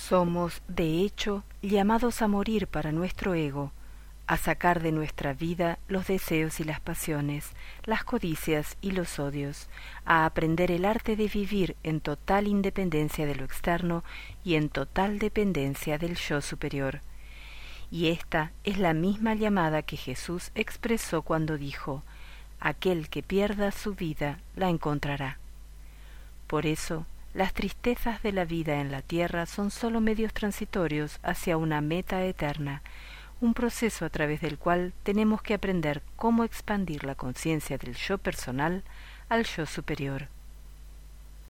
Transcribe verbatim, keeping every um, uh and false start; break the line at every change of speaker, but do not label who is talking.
Somos, de hecho, llamados a morir para nuestro ego, a sacar de nuestra vida los deseos y las pasiones, las codicias y los odios, a aprender el arte de vivir en total independencia de lo externo y en total dependencia del yo superior. Y esta es la misma llamada que Jesús expresó cuando dijo: «Aquel que pierda su vida la encontrará». Por eso, las tristezas de la vida en la tierra son sólo medios transitorios hacia una meta eterna, un proceso a través del cual tenemos que aprender cómo expandir la conciencia del yo personal al yo superior.